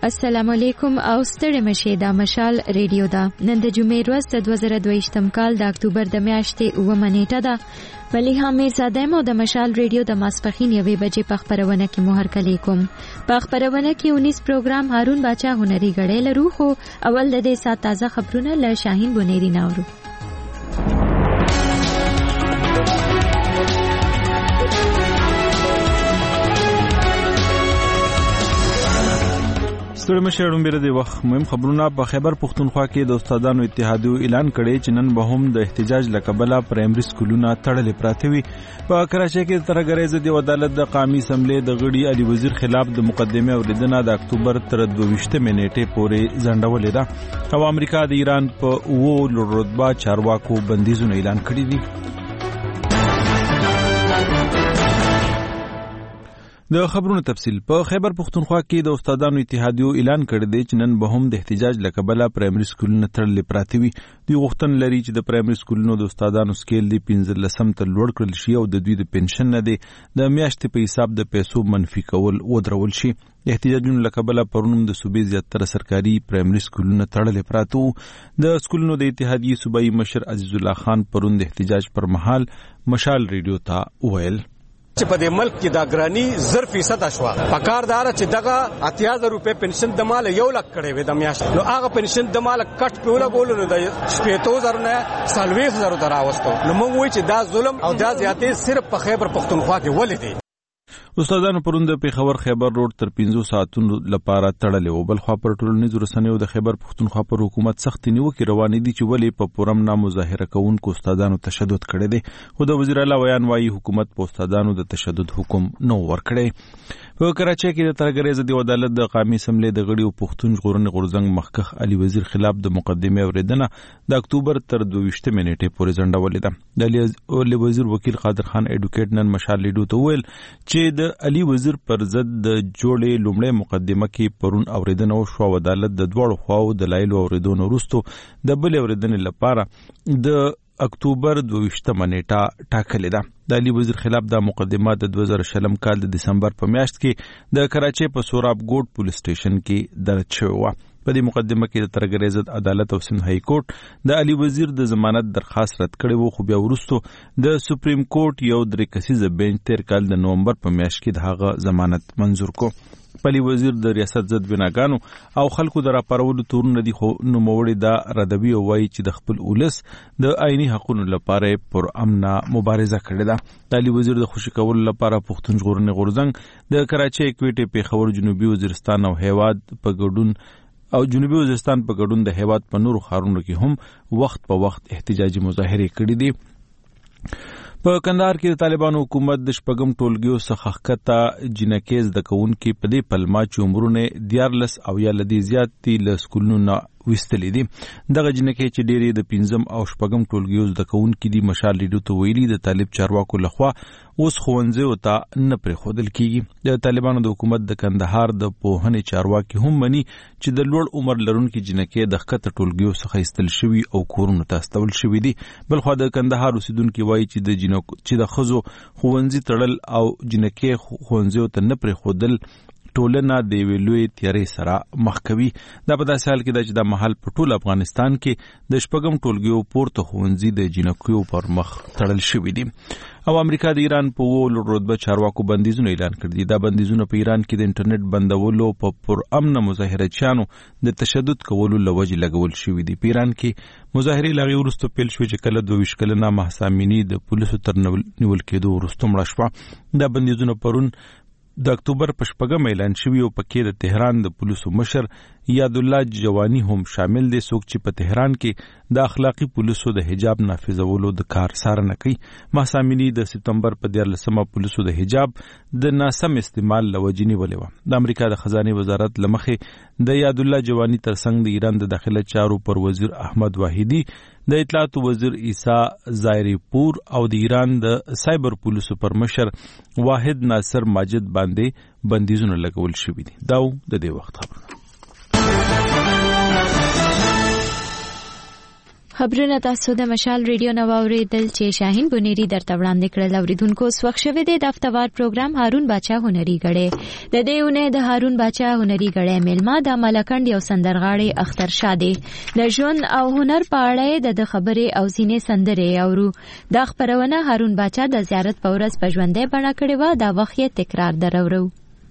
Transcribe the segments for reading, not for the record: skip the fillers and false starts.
السلام علیکم او ستړي مشه دا مشال ریډیو دا نن د جمعې ورځ د 2022 کال د اکتوبر د میاشتې 9 نیټه ده. ولی هم زادم او د مشال ریډیو د ماسپخین 1 بجې په خبرونه کې مهر کلی کوم. په خبرونه کې 19 پروګرام هارون باچا هنري غړې لرو خو اول د دې سات تازه خبرونه له شاهین بنيري ناورو. ستړي مشرون بیره دی وخت مهم خبرونه په خیبر پختونخوا کې د استادانو اتحادیو اعلان کړی چې نن به هم د احتجاج لکبله پرایمري سکولونه تړلې پراته وي. په کراچۍ کې ترګریز دی عدالت د قومي اسمبلی د غړي علي وزیر خلاف د مقدمه اوریدنه د اکتوبر تر 22 نیټې پورې ځنډولې ده او امریکا د ایران په وو رتبه چارواکو بندیزونه اعلان کړی دي. د خبرونو تفصیل په خیبر پختونخوا کې د استادانو اتحادیو اعلان کړی دی چې نن به هم د احتجاج لکبله پرایمري سکولونه تړلې پراته وي. دوی غوښتنه لري چې د پرایمري سکولونو د استادانو سکیل دی 15 ته لوړ کړل شي او د دوی د پنشن نه دی د میاشتې په حساب د پیسو منفي کول ودرول شي. احتجاجونو لکبله پرونم د صوبې زیاتره سرکاري پرایمري سکولونه تړلې پراته وو. د سکولونو د اتحادیې صوبایي مشر عزیز الله خان پرون د احتجاج پر مهال مشال ریډیو ته ویل چې په دې ملک کې دا ګرانی 0% اشوا پکاردار چې دغه 8000 روپے پنشن د مال 1 لک کړي وې د میاشت نو هغه پنشن د مال کټ پیوله ګول نو د 15000 نه 20000 دراوستو نو موږ وایو چې دا ظلم او دا زیاتې صرف په خیبر پختونخوا کې ولې دي. استادانو پرون د پیښور خیبر روډ تر 15 ساعتونو لپاره تړلې او بل خو پر ټولنیزو رسنیو د خیبر پختونخوا پر حکومت سخت نیوکې روانې دي چې ولې په پورم نه مظاهره کوونکو استادانو تشدد کړی دی. خو د وزیر اعلی ویان وايي حکومت په استادانو د تشدد حکم نو ورکړی. په کراچۍ کې د ترګریز دی عدالت د قومي اسمبلی د غړي او پښتون ژغورنې غورځنګ مخکخ علي وزیر خلاف د مقدمه اوریدنه د اکتوبر تر 22 نیټې پورې ځنډولې ده. د علي وزیر وکیل قادر خان اډوکیټ نن مشال لیډو ته ویل چې د علي وزیر پر ضد د جوړې لومړی مقدمه کې پرون اوریدنه وشوه او عدالت د دوړو خواو د دلایل اوریدونو وروسته د بل اوریدنې لپاره د اکتوبر 22 نیټه ټاکلې ده. د علي وزیر خلاف د مقدمه د 2020 کال د دسمبر په میاشت کې د کراچۍ په سوراب ګوټ پولیس سټیشن کې درج شوی و. په دې مقدمه کې د ترګریز عدالت او سند های کورټ د علي وزیر د ضمانت درخواست رد کړی و خو بیا وروسته د سپریم کورټ یو 3 کسیزه بنچ تیر کال د نومبر په میاشت کې د هغه ضمانت منظور کو. علي وزیر د ریاست ضد بناګانو او خلکو د راپارولو تورونه دي خو نوموړي دا ردوی او وایي چې د خپل ولس د آئینی حقوقو لپاره پر امن مبارزه کړې ده. د علي وزیر د خوشی کولو لپاره پښتون ژغورنې غورځنګ د کراچۍ کوټې پیښور جنوبي وزیرستان او هیواد په ګډون او جنوبي وزیرستان په ګډون د هیواد په نورو ښارونو کې هم وخت په وخت احتجاجي مظاهرې کړې دي. په کندهار کې د طالبانو حکومت د شپږم ټولګیو څخه ښکته جنکیز د کوونکو په دې پلمه چې عمرونه 14 او یا لدی زیات دي له سکولونو نه وستلې دي. دغه جنکې چې ډېری د 5م او شپږم ټولګیو د کوونکو دي مشال لیدو ته ویلي د طالب چارواکو لخوا اوس ښوونځیو ته نه پرېښودل کیږي. د طالبانو د حکومت د کندهار د پوهنې چارواکي هم مني چې د لوړ عمر لرونکو جنکې د ښکته ټولګیو څخه ایستل شوي او کورونو ته استول شوي دي. بلخو د کندهار اوسیدونکو وایي چې د ښځو ښوونځي تړل او جنکې ښوونځیو ته نه پرېښودل ټولنه د ویلوي تیاري سره مخ کوي. دا په داسې حال کې ده چې د محل په ټول افغانستان کې د شپږم ټولګیو پورته ښوونځي د جنکیو پر مخ تړل شوي دي. او امریکا د ایران په وو رتبه چارواکو بندیزونه اعلان کړي دي. دا بندیزونه په ایران کې د انټرنیټ بندولو په پر امن مظاهرچیانو د تشدد کولو لوجې لګول شوي دي. په ایران کې مظاهرې لاغي ورسته پیل شوې چې کله 22 کلنه مهسا امینی د پولیسو تر نیول کېدو وروسته مړه شوه. دا بندیزونه پرون د اکتوبر په 4 اعلان شوی او پکې د تهران د پولیسو مشر یاد الله جوانی هم شامل دي. څوک چې په تهران کې د اخلاقی پولیسو د حجاب نافذولو د کار څارنه کوي. مهسا امینی د سپتمبر په 14 پولیسو د حجاب د ناسم استعمال لوجې نیولې و. د امریکا د خزانه وزارت لمخې د یاد الله جوانی ترڅنګ د ایران د داخله چارو پر وزیر احمد واحدی، د اطلاعات وزیر عیسی زایری پور او د ایران د سایبر پولیسو پر مشر واحد ناصر ماجد باندې بندیزونه لګول شوي دي. دا د دې وخت خبرونه. خبرونه تاسو د مشال ریډیو نو اوریدل چې شاهین بنيري درته وړاندې کړل. اوریدونکو وخت شوه د هفتهوار پروګرام هارون باچا هنري غړې د دې اونۍ د هارون باچا هنري غړې ملما د ملکند یو سندرغاړي اختر شاده د ژوند او هنر په اړه د خبرې او زینې سندرې اورو. د خبرونه هارون باچا د زیارت په ورځ په ژوندۍ بڼه کړې و. دا وخت تکرار درورو.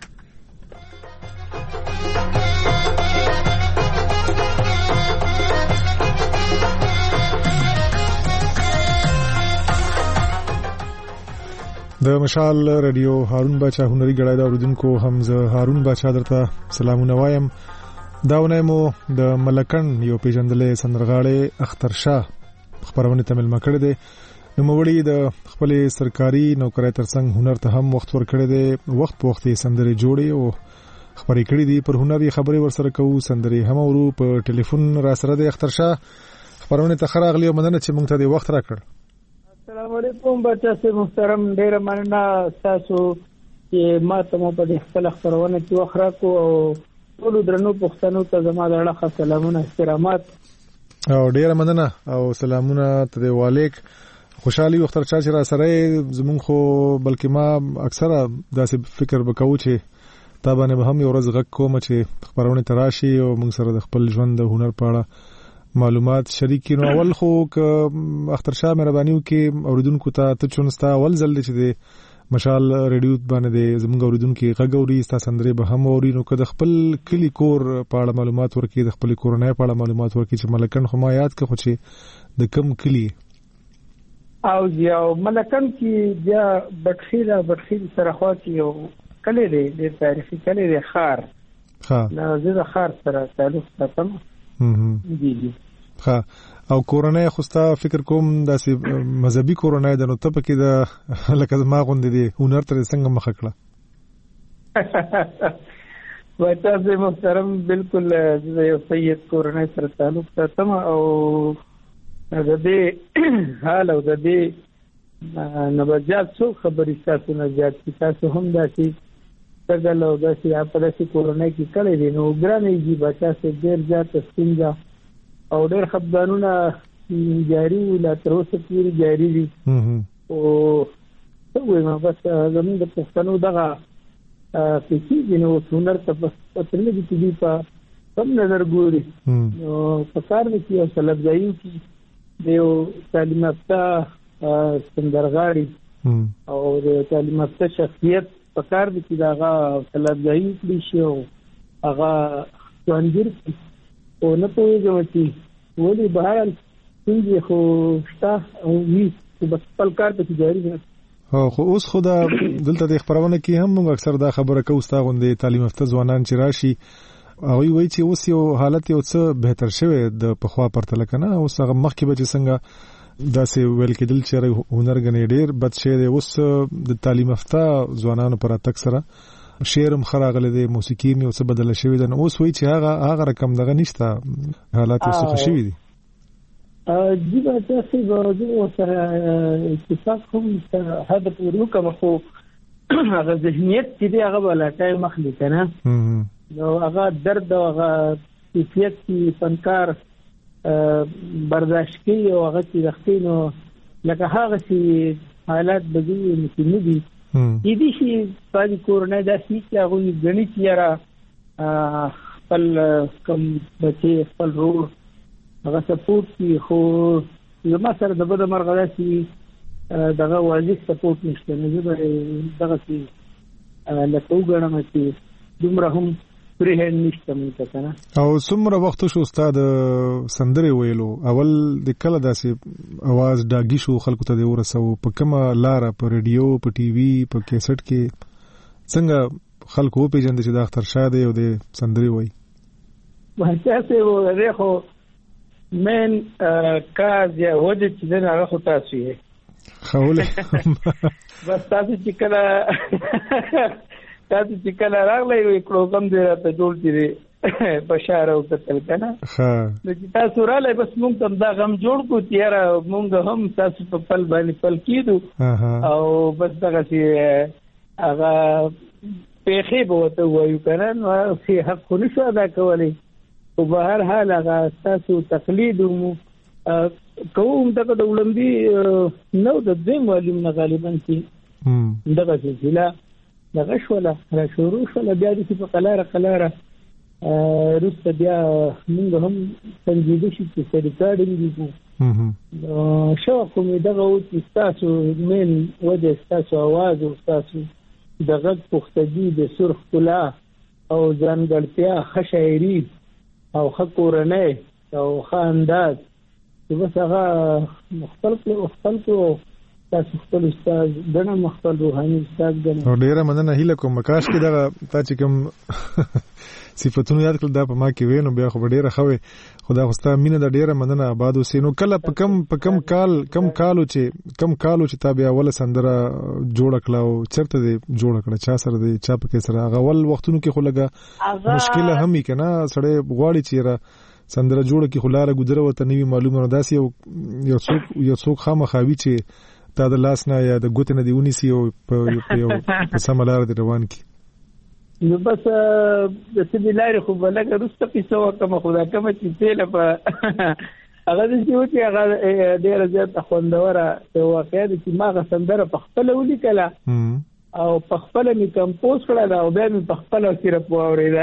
د مشال رادیو هارون باچا هنري غړای دا اوریدونکو حمزه هارون باچا درته سلامونه وایم. دا ونه مو د ملکند یو پیژندلې سندرغاړي اختر شاه خبرونه تمل مکړه دي. نو موړي د خپل سرکاري نوکرۍ ترڅنګ هنر ته هم وخت ورکړی دی. وخت په وخت سندرې جوړي او خبرې کړې دي. پر هنري خبرې ورسره کوو. سندرې هم ورو په ټلیفون را سره د اختر شاه خبرونه ته خراغلی او مننه چې موږ ته د وخت راکړ. السلام علیکم بچا سي محترم، ډیر مننه تاسو چې ما ته په خپل خبرونه کې وخت راکو او ټول درنو پښتنو ته زما د اړه سلامونه احترامات او ډیر مننه او سلامونه ته والیک. خوشحالي وختر چا چې را سره زمون خو بلکې ما اکثره داسې فکر وکاو چې تابانه به هم یو ورځ غږ کوم چې خبرونه تراشي او موږ سره د خپل ژوند د هنر په اړه معلومات شریک کینو. اول خو ک اختر شاه مهربانيو کې اوریدونکو ته چونستا اول ځل چې د مشال ریډیو باندې زموږ اوریدونکو غږوري ستا سندرې به هم اوري. نو که د خپل کلی کور په اړه معلومات ورکړي، د خپل کورنۍ په اړه معلومات ورکړي چې ملکند خو ما یاد کړ خو چې د کم کلی او یو ملکند کې بیا بټخیل سره خوا کې یو کلی دی د تاریخي کلی دی خار. نه زه خار سره تعلق ساتم. جی ها او کورنۍ خوستا فکر کوم داسې مذهبي کورنۍ د نو ته پکې د لکه ما غوندې دی هنر تر څنګه مخ کړه. وای تاسو محترم بالکل یو سید کورنۍ سره تعلق ساتم او د دې حال او د دې نبجات څو خبرې تاسو نه زیات تاسو هم داسې څنګه له داسې په داسې کورنۍ کې کړی دی. نو ګرانې جی بچا سي ډېر زیات ستونزه او ډېر خپګانونه جاری ولا تر اوسه پوری جاری دي. او څه وایم بس زموږ د پښتنو دغه فکر نو هنر ته پته نه دي په کوم نظر ګوري. نو په کار کې او سلب ځایو کې د تعلیم یافته سندرغاړي او د تعلیم یافته شخصیت په کار کې دغه سلب ځایو کې شي او هغه څنګه او نه پوهیږم چې ولې بهر څنګه خو شته او وی په خپل کار ته جاری دي. خو اوس خو دا دلته د خبرونه کې هم موږ اکثر دا خبره کوو ستا غوندې تعلیم یافته ځوانان چې راشي هغوی وایي چې اوس یو حالت یو څه بهتر شوی د پخوا پرتله که نه. اوس هغه مخکې به چې څنګه داسې ویل کېدل چې هنر ګڼې ډېر بد شی دی. اوس د تعلیم یافته ځوانانو پر راتګ سره شعرم خراغله دی، موسیقي مې اوس بدله شوې ده. نو اوس وایي چې هغه رقم دغه نشته، حالات اوس ښه شوي دي. جی تاسو به سره اتفاق کوم هدف ورکوم خو هغه ذهنیت چې دی هغه ولاټای مخلي کنه. نو هغه درد او هغه کیفیت کې فنکار برداشت کوي او هغه چې وختینو لکه هغه چې حالات بدوي نه دي. دې شي په کورونه داسې چې هغه غني چیرې خپل کم بچي خپل رور هغه سپورت کی خو زما سره د بده مرغه داسې دغه واجب سپورت نشته. نه زه دغه چې لکه وګڼم چې دومره هم پرې نشته مې کنه. او څومره وخت شو استاد سندرې ویلو؟ اول د کله داسې आवाज ډاګي شو خلکو ته دی ورسو په کومه لار په ریډیو په ټي وي په کیسټ کې څنګه خلکو پیژند چې د اختر شاه دی او د سندرې وای؟ وهڅه وره خو من کاز یا وجه چې نه هغه خو تاسو یې خوله بس تاسو چې کله راغلی وي پروګرام دی راته جوړ کړي بشاره او قتل کنه. نو چې تاسو راغلی بس موږ ته دا غم جوړ کو تیاره موږ هم تاسو په پل باندې پل کېدو او بس دغه چې هغه پیخې به ورته وایو کنه. نو حق خو نشو ادا کولی او به هر حال هغه تاسو تقلید مو کوم دغه د ولندې نو د دیم والیوم نه غالبا چې دغه سلسله دغه شوله را شروع شوله بیا د په قلاره روسته بیا موږ هم سنجیده شي چې ریکارډینګ وکړو شو کوم دغه او چې تاسو مین وجه تاسو आवाज او تاسو دغه پختګي د سرخ کلا او ځانګړتیا خشایری او خکورنه او خانداز چې بس هغه مختلف تاسو خپل استاد دنه مختلف روحاني استاد دنه ډیره مننه هیله کوم کاش کې دا تا چې کوم صفاتونه یاد کړل دا په ما کې وینو بیا خو ډیره خوي خدا خوستا مینه دا ډیره مننه آباد وسینو کله په کم کالو چې تا بیا ول سندره جوړ کړه او چرته دی جوړ کړه چا سره دی چا په کې سره هغه ول وختونو کې خو لګه مشکله هم کنه سړی غواړي چې را سندره جوړ کې خلاله ګذره وته نیوی معلومه نه داسي یو څوک خامخاوي چې تا د لاس نه یا د ګوت نه دیونی سی او په سملار دی روان کی نو بس د سیمینار خو بلګه رسته پیسو کوم خدا کوم چې تل په هغه د چې هغه ډیر زیات خوندوره واقعا چې ما غسندره په خپل ولیکله او په خپل می کمپوز کړل او بیا می په خپل سره پوریدا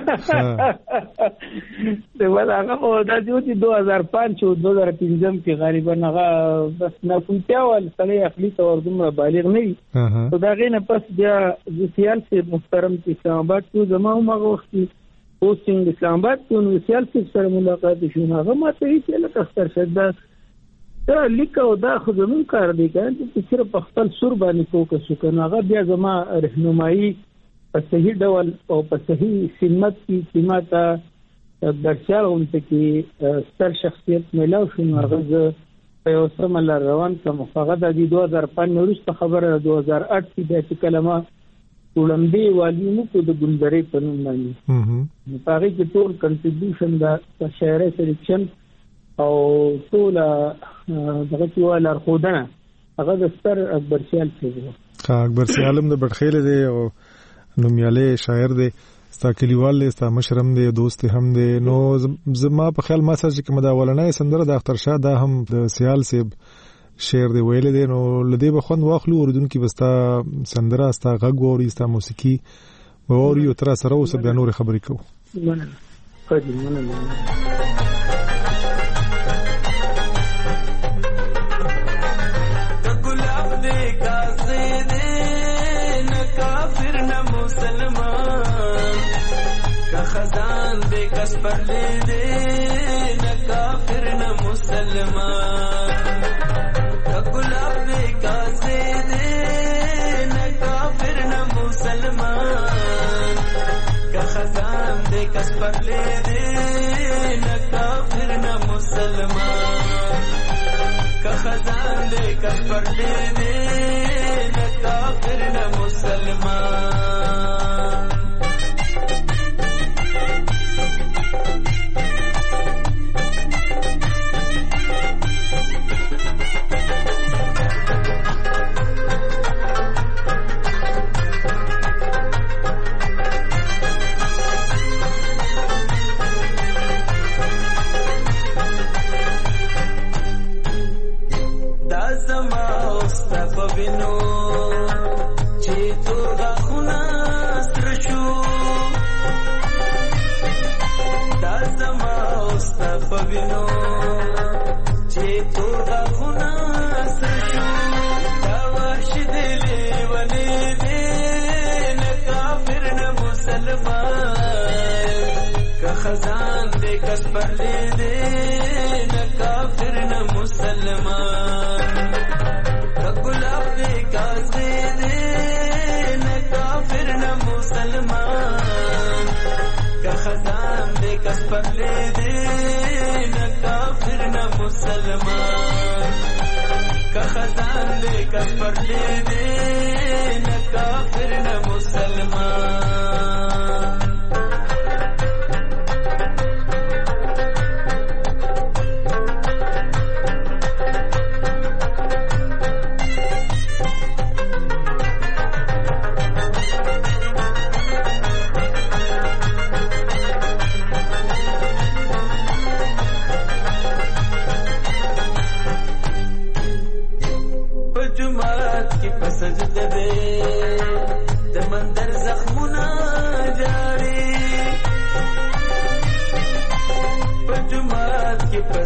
د ولاغه او د 2005 او 2005 کې غالبا هغه بس نه کومتیا ول سړی خپل تور دومره بالغ نه وي دا غینه پس بیا د سیاسي محترم چې اسلام آباد کې زموږ مغه وختي پوسټینګ اسلام آباد کې نو سیاسي سره ملاقات شو هغه ماته یې لکه سترشد دا لیکو دا خو زمون کار دی چې صرف په خپل سور باندې فوکس وکړو هغه بیا زما رهنمایي په صحیح ډول او په صحیح سمت کې سماته درشاونته کې ستر شخصیت ملاو شو هغه په یو سم لار روان کوم هغه د 2005 وروسته خبره 2008 کې د کلمه ولندې والیوم کو د ګلزرې په نوم باندې په هغه کې ټول کنټریبیوشن د شاعري سلیکشن او ټول دغه چې ولر خودنه هغه د ستر اکبر سیال څخه اکبر سیالم د بټخیل دی او نومیاله شاعر دی ستا کلیوال دی ستا مشرم دی دوست هم دی نو زما په خیال ما سره چې کوم دا ولنه سندره د اختر شاه دا هم د سیال سیب شعر دی ویل دی نو لدی به خوند واخلو اوردونکو بستا سندره ستا غږ ووري ستا موسیقي ووري او تر سره اوس بیا نور خبرې کوو مننه خزان دے کس پر لے دے نہ کافر نہ مسلمان گلاب دے کاسے دے نہ کافر نہ مسلمان خزان دے کس پر لے دے نہ کافر نہ مسلمان خزان دے کس پر لے دے نہ کافر نہ مسلمان خزان دے کس پر لے دے نہ کافر نہ مسلمان گلاب دے کاسے دے نہ کافر نہ مسلمان خزان دے کس پر لے دے نہ کافر نہ مسلمان خزان دے کس پر لے دے نہ کافر نہ مسلمان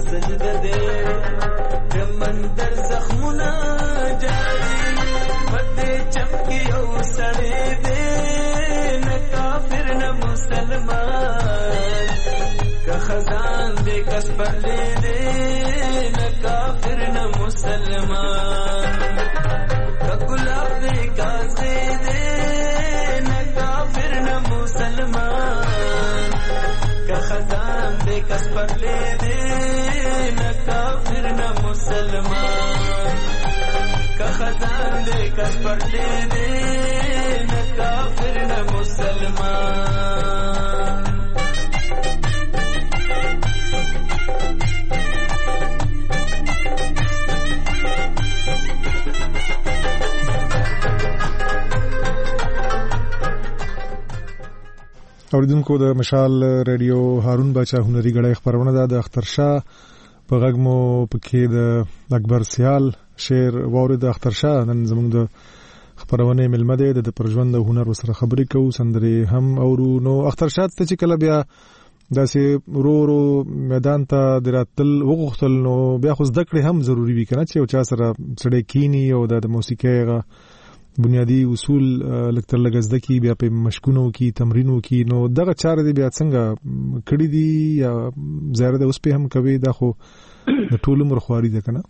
سجده دې کمندر زخمونه جاری پدې چمکی او سړې دې نه کافر نه مسلمان که خزان دې کس پرلې دې نه کافر نه مسلمان که ګلاب دې کازې دې نه کافر نه مسلمان که خزان دې کس پرلې دې نه کافر نه مسلمان که خزان دې کس پرلې دې نه کافر نه مسلمان اوریدونکو د مشال ریډیو هارون بچا هنري غړې خبرونه ده د اخترشاه په غږمو پکې د اکبر سیال شعر ووري د اخترشاه نن زموږ د خبرونه ملمده د پرژوند هنر سره خبرې کوو سندري هم اورو نو اخترشاه ته چې کله بیا داسې ورو میدان ته دراتل وغوښتل نو بیا خو زده کړې هم ضروری وي کنه چې او چا سره سړی کینی او د موسیقۍ بنیادی اصول لکتر لګزده کی بیا په مشکونو کی تمرینو کی نو دغه چاره دی بیا څنګه کړی دی یا زیاده د اوس په هم کوي دا خو د ټول عمر خواري ده کنه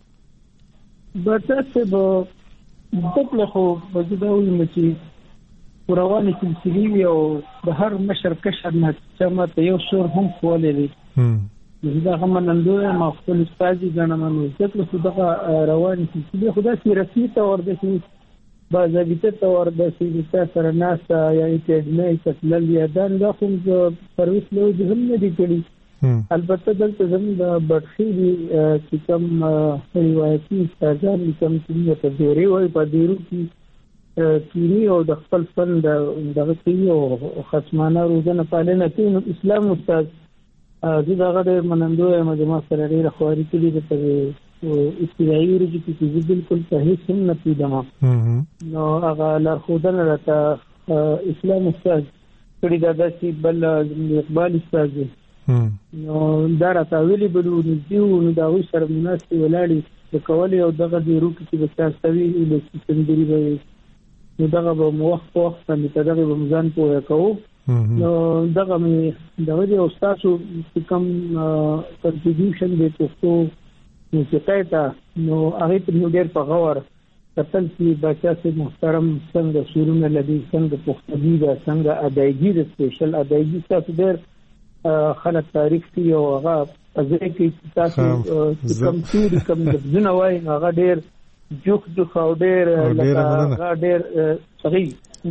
برته به دغه خو بجدا وي چې رواني سلسله او د هر مشر کشر نه چې یو شور هم کولې دي دا هم نندوه ما خپل استاد جنمنو چې دغه رواني سلسله خدا سي رسمي تور ده باضابطه تور د سیاست سره ناسا یا اکیډمي تسلل یا دا کوم سرویس له هم نه دي کړی البته دلته زموږ د بټخي چې کوم روایتي سازان کوم چې په ډیری وای په ډیرو کې کینی او د خپل فن دغه کې او خصمانه روزنه پالنه کوي اسلام استاد دغه د منندوه مجموعه سره ډیره خواري کړي د استدعای ورجی چې بالکل صحیح سم نه پیدما نو هغه لارښودنه راته اسلام استاد کړي دا چې بل اقبال استاد نو دا راته ویلي بلو نو دا وي سره مناسب ولاړی د کولې او دغه د روح کې به تاسوي له سندري به نو دغه به موخ باندې دغه به مزان پوهه کوو نو دغه د استاد کوم کنټریبیوشن دی پښتو موسیقۍ ته نو هغه په ډېر په غور کتل چې بچا سي محترم څنګه شروع لدی څنګه پښتني دا څنګه ادایګي د سپیشل ادایګي تاسو ډېر خلک تاریخ کې او هغه ځکه چې تاسو کوم څه کوم د جنوای هغه ډېر جوخ او ډېر هغه ډېر صحیح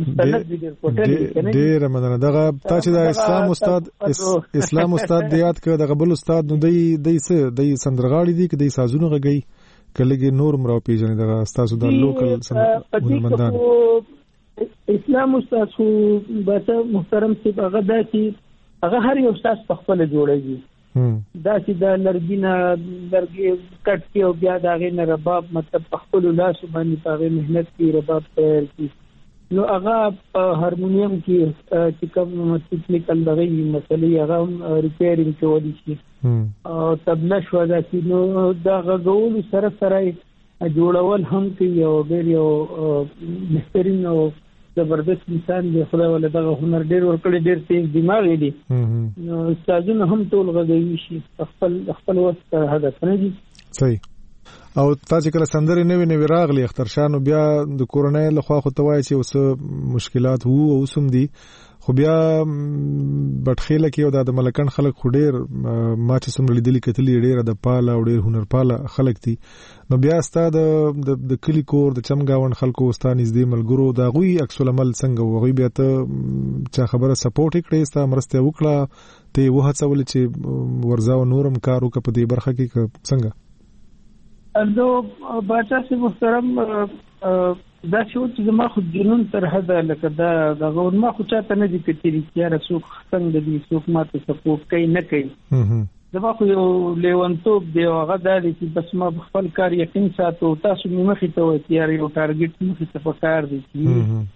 ډېر مننه دغه تا چې د اسلام استاد د یاد کړ دغه بل استاد نو دی سندرغاړي دي کې د سازونو غږی کلهګي نور مرو پیژنې دغه استاد د لوکل سندرمندان اسلام استاد خو به محترم چې هغه داسي هغه هر یو استاد په خپل جوړیږي داسي د لرګینا لرګي کټ کې او بیا دغه نه رباب مطلب په خپل لاس باندې په مهنت کې رباب تیار کی نو هغه هارمونیم کې چې کوم ټیکنیکل دغه مسلې هغه ریپیرینګ کولی شي او تبله شو دا چې نو دا غوول سره جوړول هم کوي او ډېر یو بهترین او زبردست انسان دی خدای ول دغه هنر ډېر ورکړي ډېر تیز دماغ دی نو استادونه هم ټول غږوي شي خپل وخت هدف نه دي صحیح او تاسو کله سندرې نوې راغلي اخترشانو بیا د کورونای له خوا خو توای چې اوس مشکلات وو او سم دي خو بیا بټخیله کې او د ملکان خلک خډیر ما چې سم لیدلې کتلې ډېر د پاله او ډېر هنر پاله خلک دي نو بیا ستاد د کلی کور د چمګاون خلکو استاد نږدې ملګرو دا غوي عکس العمل څنګه وغوي بیا ته چا خبره سپورټ کړې ستا مرسته وکړه ته وهڅول چې ورځاو نورم کارو په دې برخه کې څنګه نو باچا سي محترم دا شو چې ما خو جنون تر حدا لکه دا غوړ ما خو چاته نه دي کتلی چې رسوک څنګه دي څوک ماته سپورټ کوي نه کوي دا خو یو لیوانتوب دی هغه د دې بس ما خپل کار یقین ساتو تاسو مخې ته وایي یو ټارګټ مخې ته پکار دي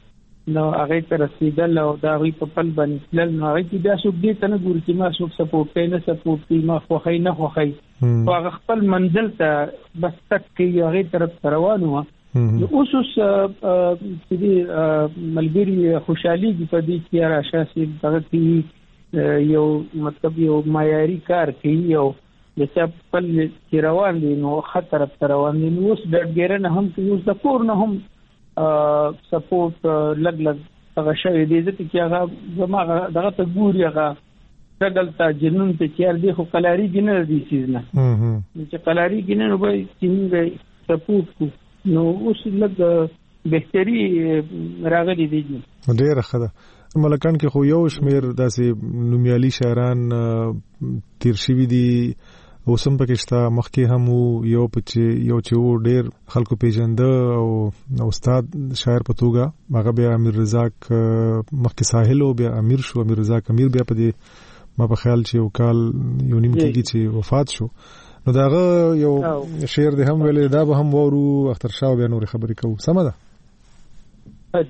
نو هغه تر رسیدل او دا غي په پل باندې تلل نو هغه کې بیا څوک دې ته نه ګوري چې ما څوک سپورټ کوي نه سپورټ کوي ما خوخی نه خوخی او هغه خپل منزل ته بس تک کې هغه طرف روان و نو اوس چې ملګری خوشحالي په دې کې راشي دغه کې یو مطلب یو معیاري کار کوي او د خپل چې روان دي نو خطر تر روان دي نو اوس ډګرنه هم کوي اوس د کور نه هم سپورټ لګ هغه شوی دی چې هغه زموږ دغه ته ګوري هغه څنګه ته جنون ته چیر دی خو کلاری ګنه دی سیزنه چې کلاری ګنه نو به څنګه سپورټ نو اوس لګ بهتري راغلي دي ډېر ښه ده ملکان کې خو یو شمیر داسې نومیالي شاعران تیر شوي دي اوسم پکشتا مخکې هم یو چې ډېر خلکو پیژنده او استاد شاعر په توګه هغه بیا امیر رزاق مخکې ساحل او بیا امیر شو امیر رزاق امیر بیا په دې ما په خیال چې یو کال یو نیم کېږي چې وفات شو نو داغه یو شعر د هم ویلې دا به هم وورو اختر شاه بیا نور خبرې کوو سمه ده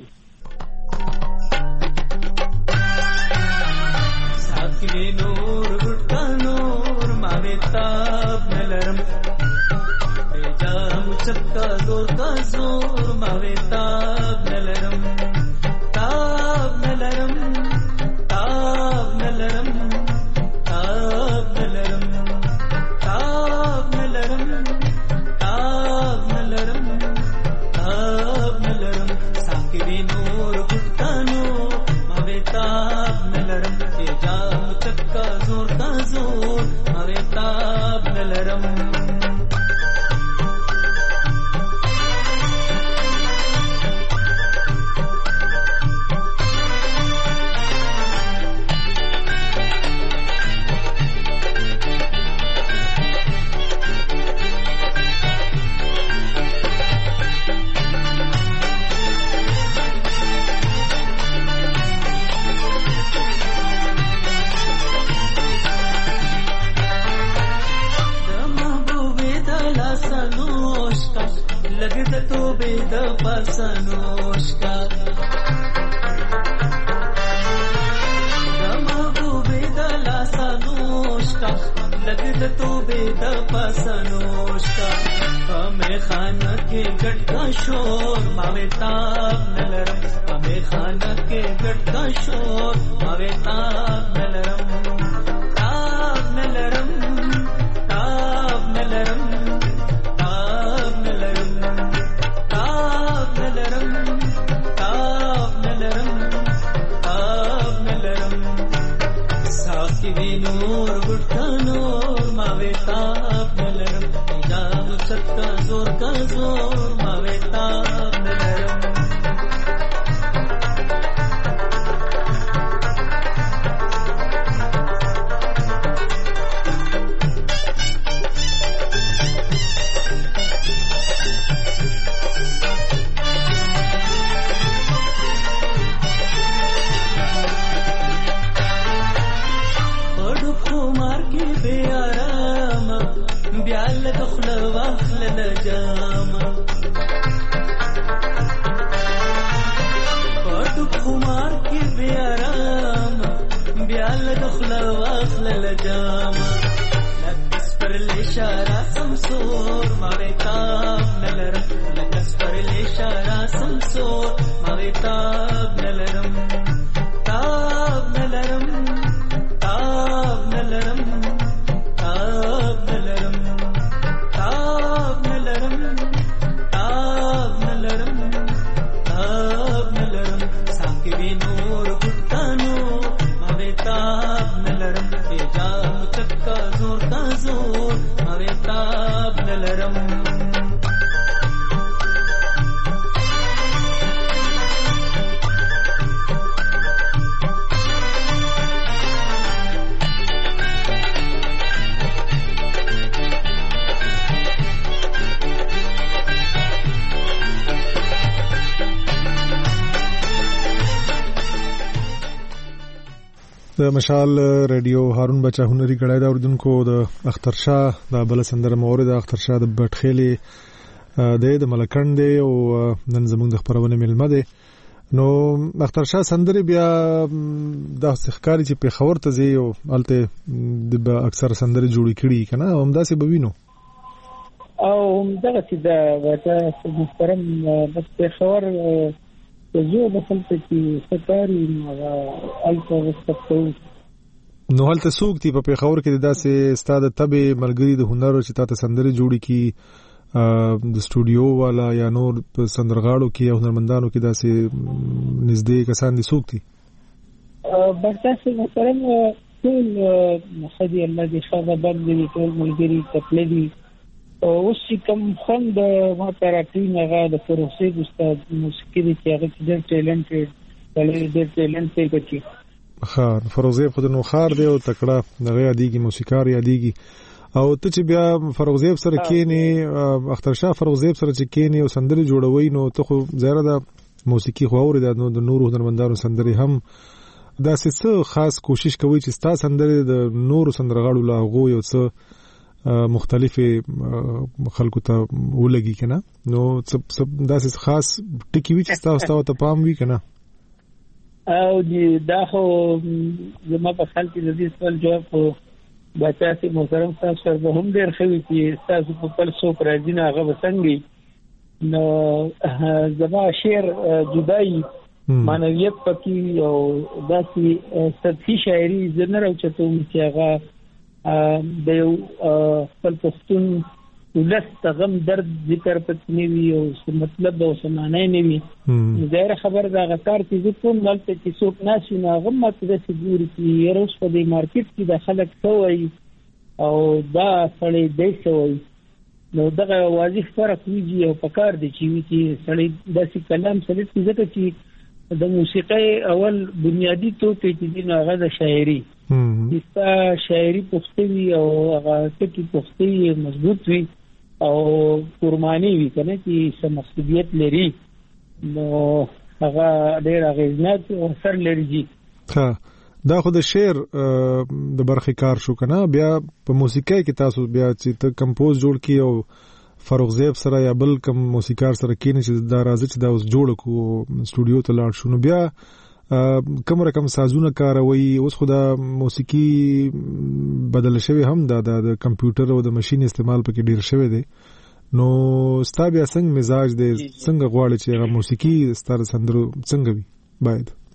ساکلی نور ګټا نور ماوي تاب نلرم جا مچتا زور کا زور ماوي تاب نلرم تاب نلرم تاب نلرم تاب نلرم تاب نلرم تاب نلرم تاب نلرم ساکلی نور ګټا نور ماوي تاب نلرم جا مچتا زور کا زور ماوي تاب نلرم लगत तो बेद पसनोष्का दमगु बेद लासनोष्का लगत तो बेद पसनोष्का हमें खाना के गट का शोर मावे ताब नलरम हमें खाना के गट का शोर मावे ताब नलरम ताब नलरम ताब नलरम नूर गुट्टा नूर मावे ताब नलरम जाम सत्ता जोर का जोर मावे ताब नलरम د مشال رادیو هارون بچا هنري غړای دا اردوونکو د اختر شاه د بل سندره مورد اختر شاه د بټخېلې د ملکند او نن زموږ د خبرونه ملمه ده نو اختر شاه سندري بیا د ښکاری چې په خبر ته زی او الته د اکثر سندري جوړی کړي کنه همداسې بوینو او همدغه چې دا وته محترم بس په خبر زه په خپل کې ستاري الته وسپټو نو هلته څوک دی په خبر کې داسې استاد تبه ملګری د هنر چې تاسو سندري جوړی کی د سټوډیو والا یا نور په سندرغاړو کې او هنرمندانو کې داسې نږدې کسان دي څوک دي بس تاسو محترم ټول خدي الله دې خبر باندې ټول ملګری تپلدي او چې کوم خوند ما تراتین هغه د فروسي استاد موسیقي چې هغه ډېر ټیلنټډ کوي خار فروزیب خود نو خار دی او تکړه دغه یادېږي موسیقار یادېږي او ته چې بیا فروزیب سره کېنی اختر شاه فروزیب سره چې کېنی او سندري جوړوي نو ته خو ظاهر ده موسیقي خو اوري د نورو هنرمندانو سندري هم داسې څه خاص کوشش کوي چې ستا سندري د نورو سندرغاړو لا غو یو څه مختلفه خلکو ته ولګي کنه نو داسې خاص ټکی وی چې تاسو ته پام وی کنه او دا خو زما په خپل کې د دې سوال جواب خو بچاسي محترم تاسو سره هم ډېر خوي چې تاسو په خپل څو پرځینه هغه وسنګي نو زما شعر جدای معنویت پکې او داسې سطحي شاعري زنه راوچته چې هغه د یو خپل پښتون ولست غم درد ذکر پتنی وی او مطلب او سمانه نه وی ظاهر خبر دا غکار چې کوم ملته چې څوک ناشي نه غم ماته د سګوري چې یروس په دې مارکیټ کې د خلک سوی او دا سړی دی سوی نو دغه واضح فرق ویږي او پکار دی چې سړی داسې کلام سره ځکه چې د موسیقۍ اول بنیادی توګه چې دین هغه د شاعري چې شاعري پختوي او هغه ټکی پختوي مضبوط وي او قرباني وي کنه چې سمسولیت لري نو هغه ډېر اغیزناک او سر لري ها دا خو د شعر د برخې کار شو کنه بیا په موسیقۍ کې تاسو بیا چې ته کمپوز جوړ کی او فروغزیب سره یا بل کوم موسیقار سره کینې چې دا راځي چې دا اوس جوړ کو سټوډیو ته لاړ شو نو بیا کوم رقم سازونه کاروي اوس خو دا موسیقي بدل شوی هم دا د کمپیوټر او د ماشين استعمال پکې ډیر شوی دی نو ستا بیا څنګه مزاج دی څنګه غواړي چې هغه موسیقي ستاره سندرو څنګه وي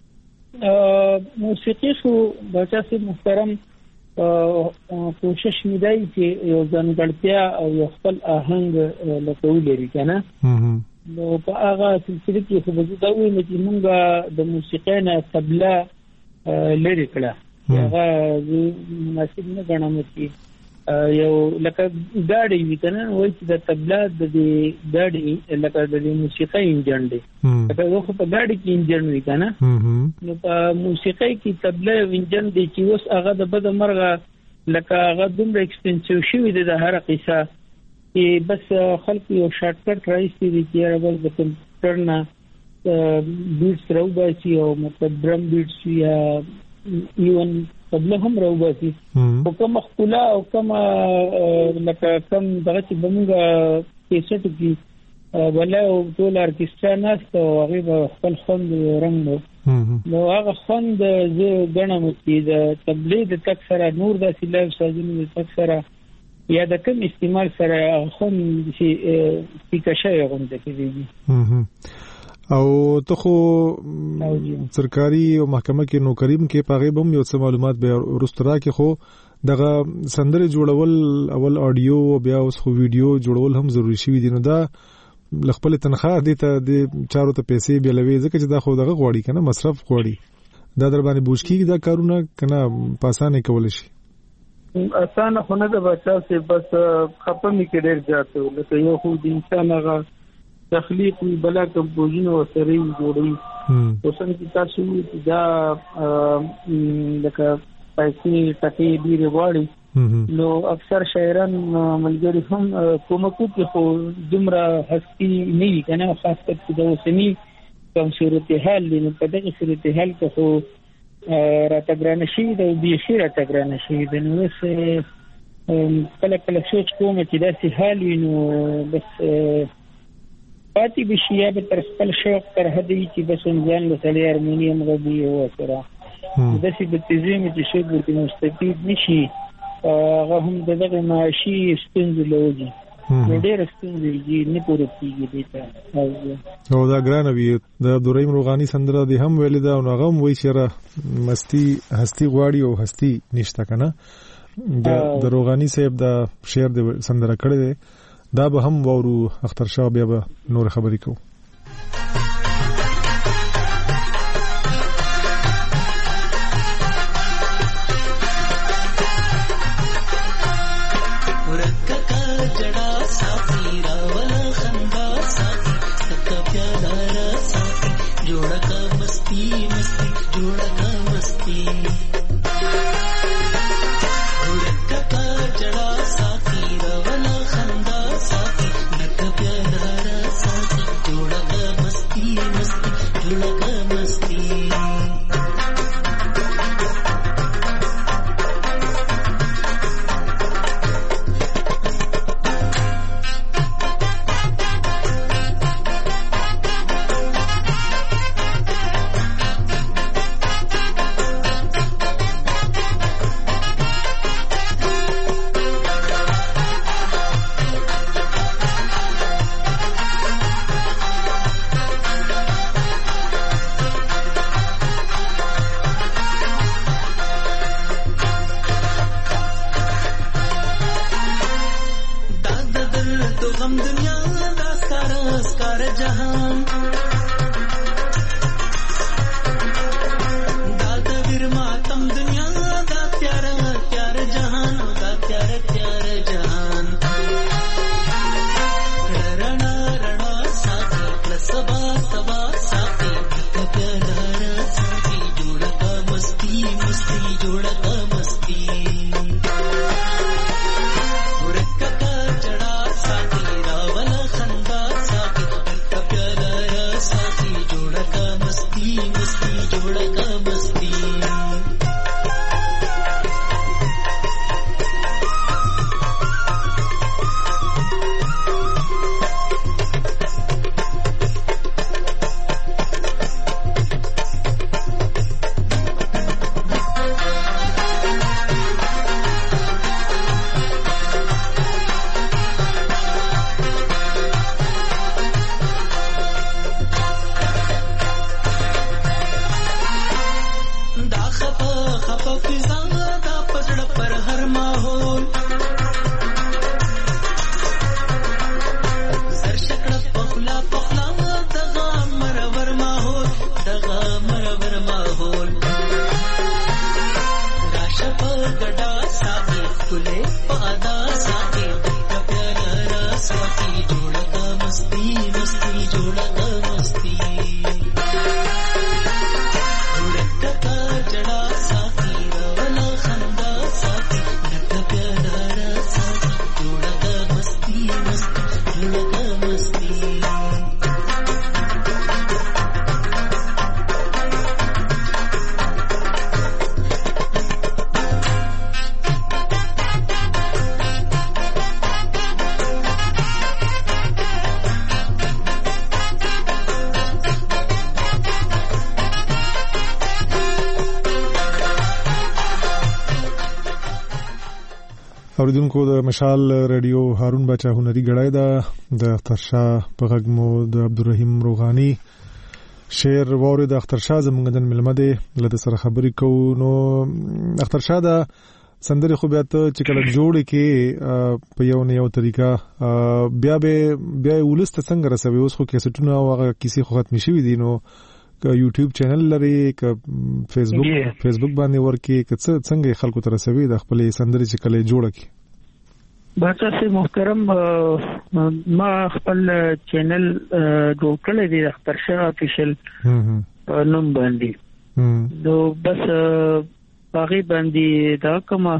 باید موسیقي خو بچاسي محترم کوشش میدای چې یو ځانګړتیا او یو خپل آهنګ لکه ولري کنه نو په هغه سلسله کې خو به دا وایي چې موږ د موسیقۍ نه طبله لري کړه هغه مناسب نه ګڼم چې یو لکه ګاډي وي کنه وایي چې د طبله د ګاډي لکه د موسیقۍ انجن دی لکه یو په ګاډي کې انجن وي کنه نو په موسیقۍ کې طبله انجن دی چې اوس هغه د بد مرغه لکه هغه دومره ایکسپنسیو شوی دی د هر قصه چې بس خلک یو شارټ کټ راځي چې راول د کمپیوټر نه بیټس راوباسي او مطلب ډرم بیټس یا ایون طبله هم راوباسي او کوم خپل او کوم لکه کوم دغه چې بمونګه کیسټ کې ولا او ټول ارکسترا ناست او هغه خپل خوند رنګ نو هغه خوند زه غنم چې د تبلیغ د تک سره نور د سیلاب سازونو د تک سره یا د کوم استعمال سره خون چې پیکشه غونډه کوي او ته خو سرکاري او محکمه کې نوکریم کې پاغه بم یو څه معلومات به ورسترا کې خو دغه سندره جوړول اول آډیو او بیا اوس خو ویډیو جوړول هم ضروری شي دي نو دا خپل تنخواه دي ته د چارو ته پیسې بیلوي ځکه چې دا خو دغه غوړي کنه مصرف غوړي دا در باندې بوج کیږي دا کارونه کنه پاسانه کول شي اسانه خو نه د بچا سي بس خپمي کې ډېر جاته لکه یو خو د انسان هغه تخلیق بلا کمپوزینو سره جوړي او څنګه تاسو دا لکه پیسې ټکي ډېر وړي نو اکثر شاعران ملګری هم کومکو کې خو دومره هستی نه وي کنه خاص کر د اوسنی کوم صورتحال نو په دغه صورتحال کې خو راته شي د بيخي راته شي د نو کله کله سوچ کوم چې دا سه حال نو بس پاتې بشي یا به تر خپل شوق تر حد چې بس ځان له سړي هارمونیم غږي او سره داسې به تیزیم چې شوق ورته مستفید نشي هغه هم دغه معاشي ستونزې لوي ډېر ستونزې نه پوره کیږي دیتا او دا ګرانه وي د عبدالرحیم روغاني سندره دی هم ویل دا او هغه هم وایي چې مستی هستی غواړي او هستی نشته کنه د روغاني صاحب دا شعر د سندره کړی دی دا به هم وورو اختر شاه بیا به نور خبرې کوو اوریدونکو د مشال رادیو هارون بچا هنري غړای دا د اختر شاه په غږمو د عبدالرحیم روغاني شعر ووري د اختر شاه زمونږ د ملمده لته سره خبرې کوو نو اختر شاه دا سندره خو بیا ته چې کله جوړ کې په یو نه یو طریقه بیا ولست څنګه رسوي اوس خو کیسټونه او هغه کیسې خو ختم شي دي نو یوټیوب چینل لري ک فیسبوک باندې ورکی ک څنګه خلکو ته رسوي د خپل سندري چې کله جوړ کی بچا محترم ما خپل چینل جوړ کړی دی اختر شاه افیشل نوم باندې نو بس باغی باندې دا کومه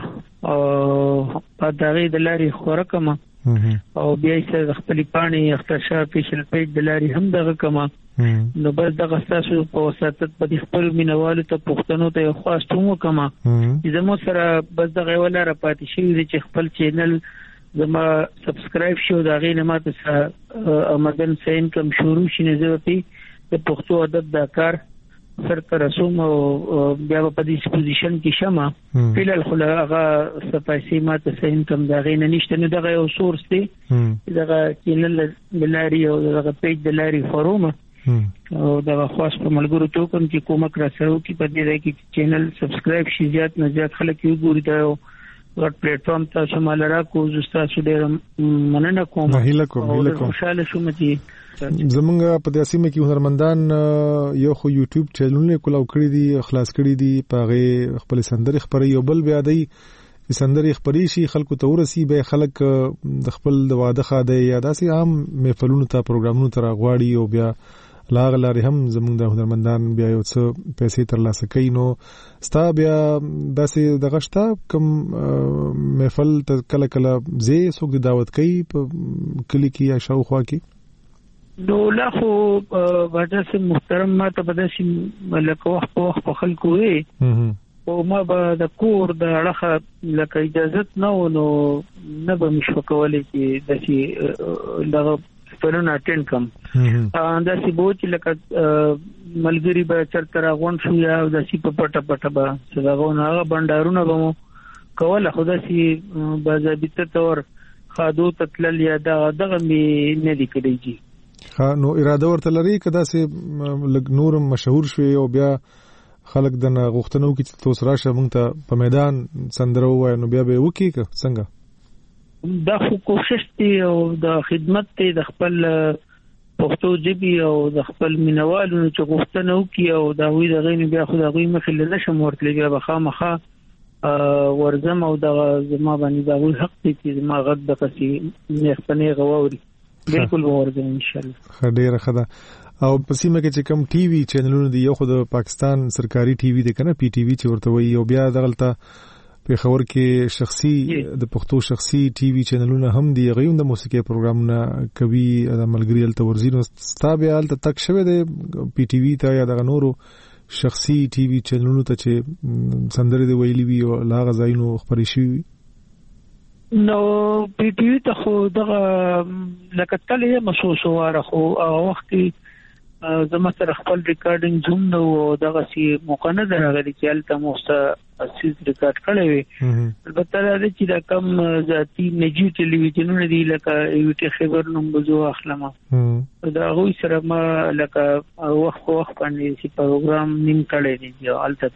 او پدغه د لاري خوره کومه او بیا یې خپل پانی اختر شاه افیشل پیج د لاري هم دغه کومه نو بس دغه تاسو په وساتت په خپل مینوالو ته پښتنو ته خاص ټومو کما چې زمو سره بس دغه ولا را پاتې شي چې خپل چینل زما سبسکرایب شو دا غي نه ماته آمدن سین کم شروع شینه زوتی د پښتو ادب د کار سر تر رسوم او بیا په دې پوزیشن کې شمه فلل خلغه سپایسي ماته سین کم دا غي نه نشته نو دغه یو سورس دی دغه چینل بلاری او دغه پیج بلاری فوروم او دا خاص په ملګرو ټوکن کې کومک را سره کی په دې کې چینل سبسکرایب شي زیات نه زیات خلک یو ګوري دا ورټ پلیټ فارم ته شمال را کو زستا ډېر مننه کوم هیله کوم خوشاله شوم چې زمونږ په داسې مې کې هنرمندان یو خو یوټیوب چینلونه کولاو کړی دي خلاص کړی دي پاغه خپل سندري خبري یو بل بیا دی سندري خبري شي خلکو ته ورسي به خلک د خپل د واده خاده یا داسې عام محفلونو ته پروګرامونو ته راغواړي او بیا لاغلاري هم زموږ د هنرمندان بیا یو څه پیسې ترلاسه کوي نو ستا بیا داسې دغه شته کوم محفل ته کله کله زی څوک د دعوت کوي په کلی کې یا شاوخوا کې نو لا خو باندې محترم ما ته بداسي لکه وخت په خلکو وي او ما به د کور د اړه لکه اجازه نو نه به مشو کولای چې داسي دغه پرونه اټینډ کم دا سی بوت لکه ملګری به چرته راغون شو یا د سی په پټه به څنګه هغه بندارونه به کوله خدا سی باضابطه تور خادو تتل یا دغه می نه لیکلی جی نو اراده ورته لري کدا سی لګ نور مشهور شوی او بیا خلک د غوښتنو کې توس راشه مونږ ته په میدان سندرو وای نو بیا به وکی څنګه دا خو کوشش دی او د خدمت ته د خپل پښتو ژبه او د خپل مینوالو چې غوښتنه وکي او دا وی د غین بیا خو د غوی مخې له نشم ورتلګي به خامخه ورزم او د زما باندې دا وی حق دی چې ما غد د قصي نه غواوري بالکل ورزم ان شاء الله خډيره خدا او پسیمه کې چې کم ټي وي چینلونه دی یو خو د پاکستان سرکاري ټي وي دی کنه پی ټي وي چې ورته وي او بیا دغلطه په خبر کې شخصي د پښتو شخصي ټي وي چینلونه هم دی غوښم د موسیقي پروګرامونه کوي د ملګری ال تورزینو ستابه ال تک شوه د پی ټي وي ته یا د نورو شخصي ټي وي چینلونو ته چې سندره دی ویلي وي او لا غزاینو خبري شي نو پی ټي وي ته خو دغه لکه تلې محسوس واره خو وخت زما سره خپل ریکارډینګ زوم نو دغه سی موقنه درغلي چې الته موسته اساس ریکارډ کړی وي البته دا چې دا کم ذاتی نجی ټلویزیونونه دی لکه ایوټي خبر نوم بزو اخلمه دا غوي سره ما لکه وخت باندې سی پروګرام نیم کړی دی الته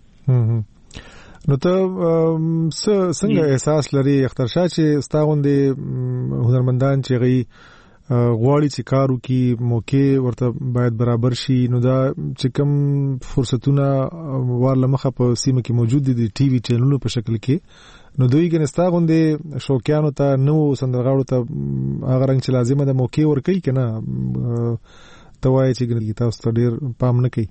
تلې نو ته څنګه احساس لري اختر شاه چې ستاغوندې هنرمندان چې غي غواړي چې کارو کې موقع ورته باید برابر شي نو دا چې کوم فرصتونه ورله مخه په سیمه کې موجود دي ټي وي چینلونو په شکل کې نو دوی ګنستا غوندې شوقیانو ته نو سندرغاړو ته هغه رنګ چې لازمه ده موقع ورکړي کنه توای چې ګنې تاسو ته ډیر پام نه کوي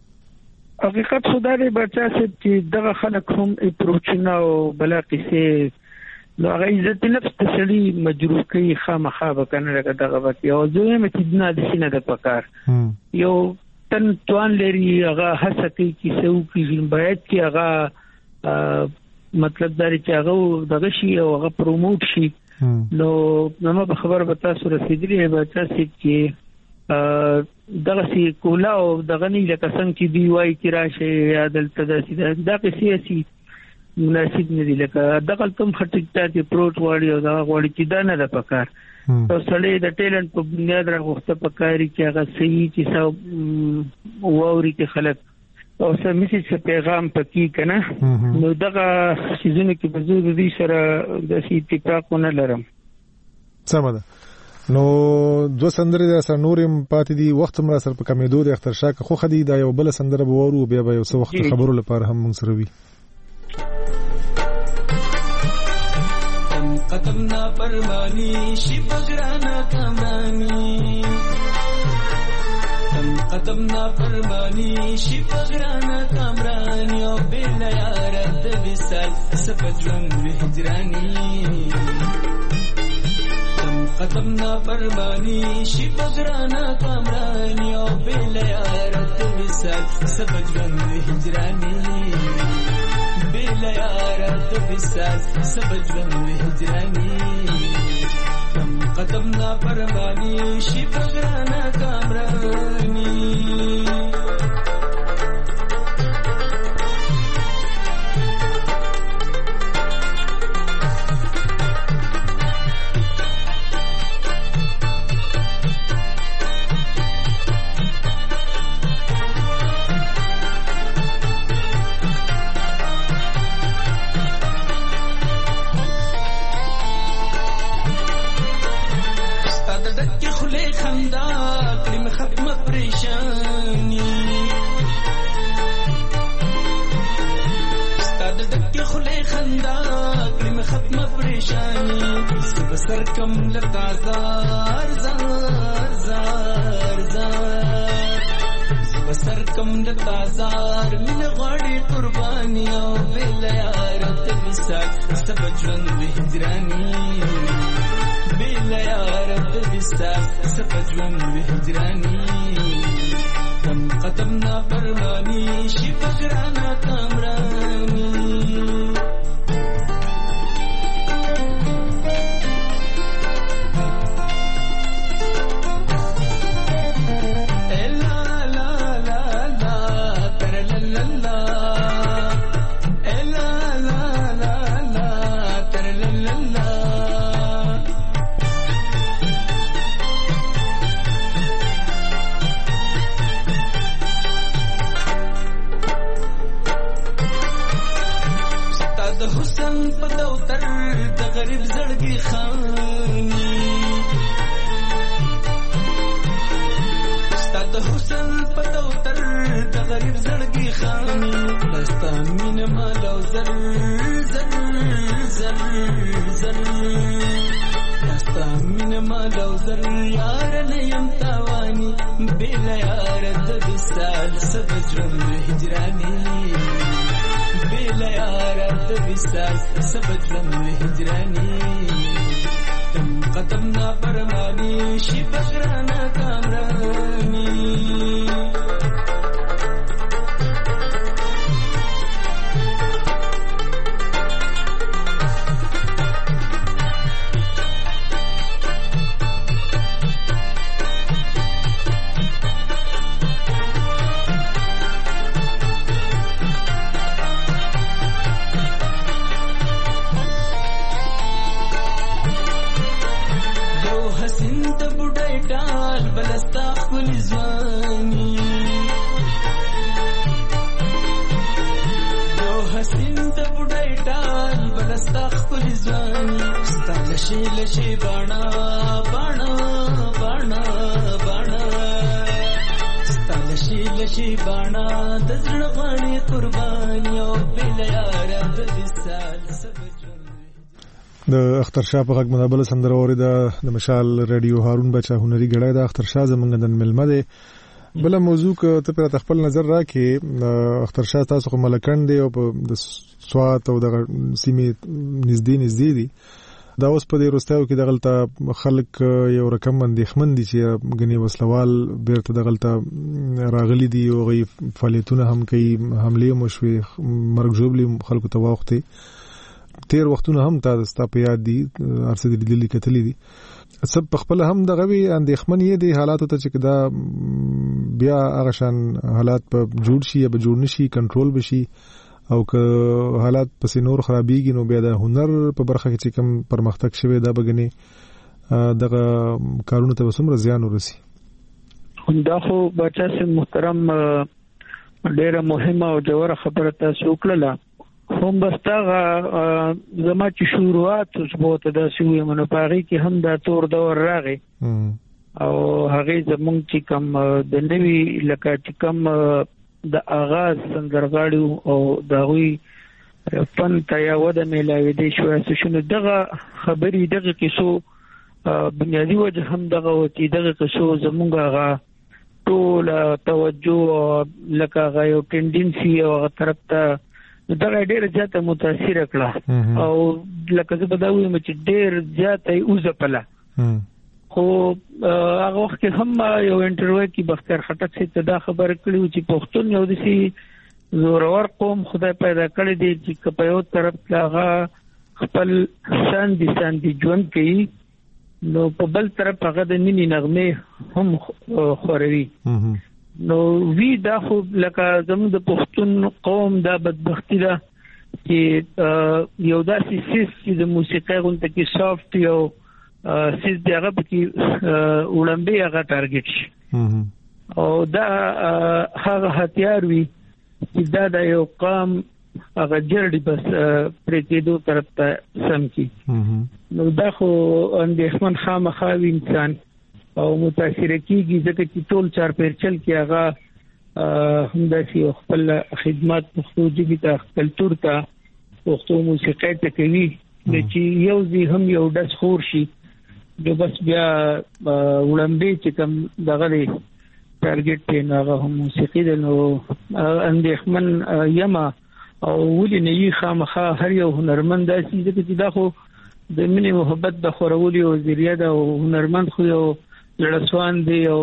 حقیقت خدای بچا چې دغه خلک هم اپروچنا او بلا قصه نو هغه عزت نفس ته سړي مجروح کوي خامخا به کنه لکه دغه وتی او زه مې چې نه د سینه د پکار یو تن توان لري هغه هڅه کوي چې څو کې باید چې هغه مطلب دا چې هغه دغه شي او هغه پروموټ شي نو نو په خبر به تاسو رسیدلی به تاسو چې دغه سی کولا او دغه نه لکه څنګه چې دی وای چې راشه یا دلته دا سیاسي مناسب نه دي لکه دغه تم خټکتا چې پروت واړی او دا غوړی چې دا نه د پکار او سړی د ټیلنت په بنیاد راغوسته پکاري چې هغه صحیح چې سو ووري کې خلک او سمسي چې پیغام پکې کنه نو دغه سيزونه کې بزرګ دي سره د اتفاق نه لرم سم ده نو دو سندره د سر نورم پاتې دي وخت مر سره په کمیدو د اختر شاک خو خدي دا یو بل سندره بوورو بیا به یو څه وخت خبرو لپاره هم موږ سره وي قدمنا فرمانی شپگرانا کامرانی قدمنا فرمانی شپگرانا کامرانی او بلا یارد بسال سپجرن هجرانی قدمنا فرمانی شپگرانا کامرانی او بلا یارد بسال سپجرن هجرانی بلا یارا د وصال سبج ژوند هجرانی کم قدم نا پرمانی شي پګرانا کامرانی سر کم لتا زار زار زار زار بسر کم لتا زار من غاړي قرباني او بل یار ته وصال سبج ژوند هجرانی بل یار ته وصال سبج ژوند هجرانی کم قدم نا پرمانی شي پګرانا کامرانی د اختر شاه په غږ منابل سندره اوري د مشال رادیو هارون بچا هنري غړای د اختر شاه زمونږ د ملمه ده بل موضوع ته پر خپل نظر راکې اختر شاه تاسو خو ملکند دی او د سوات او د سیمې نږدې دي دا اوس په دې روستاو کې دغلطه خلک یو رقم اندېښمن دي چې غني وسلوال بیرته دغلطه راغلي دي او غي فعالیتونه هم کوي حمله مشوي مرګ جوړلی خلکو ته واخته تیر وختونه هم تاسو په یاد دي ارسه دي دلی کتلې دي سب خپل هم دغه وی اندېښمن دي حالات ته چې دا بیا هغه شان حالات په جوړ شي یا به جوړ نشي کنټرول بشي او که حالات پس نور خرابېږي نو بیا د هنر په برخه کې چې کوم پرمختګ شوی دا بګنی دغه کارونه ته وسمره زیان ورسي دا خو بچا سي محترم ډېره مهمه او جوړه خبره تاسو وکړه هم بستاغه زما چې شروعات ثبوت د سوي منپاغي کې هم دا تور دور راغی او هغه زمونږ چې کوم د نوی لکه چې کوم د آغاز سندرغاړو او دغوی فن تیا وده ملاوي دي شو شنو دغه خبري دغه کیسو بنیادی وجه هم دغه وتی دغه کیسو زمونږه ټول توجه لکه غو ټندنسي او طرف ته دغه ډېر زیاته متاثر کړه او لکه زه په دا وایم چې ډېر زیاته اوزپله خو هغه وخت هم یو انټرویو کې بختیار خټک څخه دا خبر کړو چې پښتون یو دسي زورور قوم خدای پیدا کړی دی چې په یو طرف هغه خپل ساندي ژوند کوي نو په بل طرف هغه د مینې نغمه هم خوروي نو وی دا خو لکه زموږ د پښتون قوم دا بدبختی ده چې یو داسې سیس چې د موسیقۍ غونډه کې سافت یو سیس دی هغه کې وړاندې هغه ټارګټ شي او دا هغه هتیار وي چې دا د یو قوم هغه جرړي بس پرې کېدو طرف ته سم کی نو دا خو اندېښمن خامخاوي انسان او متاثر کیږي ځکه چې ټول چار پیرچل کې هغه همداسي خپل خدمات پښتو ژبې ته کلچر ته پښتو موسیقۍ ته کوي چې یو ځی هم یو داس خور شي نو بس بیا وړاندې چې کوم دغه ټارګټ ته هغه هم موسیقي د نو اندېښمن یما او ولې نه یې خامخا هر یو هنرمند داسي چې دا خو د مینې محبت د خورولي او ذریعہ د هنرمند خو یو لړسوان دی او